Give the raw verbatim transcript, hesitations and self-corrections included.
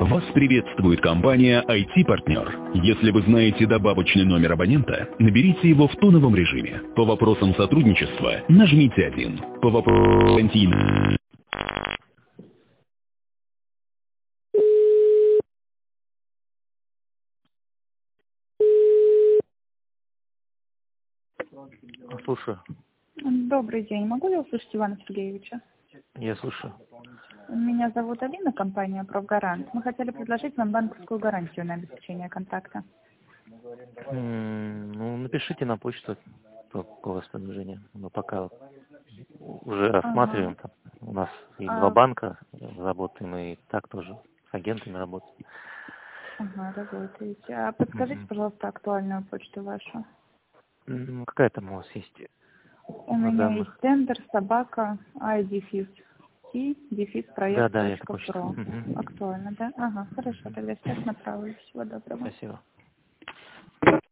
Вас приветствует компания ай ти-партнер. Если вы знаете добавочный номер абонента, наберите его в тоновом режиме. По вопросам сотрудничества нажмите один. По вопросам... Слушаю. Добрый день. Могу я услышать Ивана Сергеевича? Я слушаю. Меня зовут Алина, компания «Профгарант». Мы хотели предложить вам банковскую гарантию на обеспечение контакта. М, Ну, напишите на почту, какое у вас предложение. Мы пока уже рассматриваем. Ага. Там у нас и А, два банка работаем, и так тоже с агентами работаем. ага, работаете. А подскажите, Мгм. пожалуйста, актуальную почту вашу. М, Какая там у вас есть У на меня есть данных? тендер, собака, iDefis, и дефис Да, проект да, это точка почта. про. Мгм. Актуально, да? Ага, хорошо, тогда сейчас направлю. Всего доброго. Спасибо.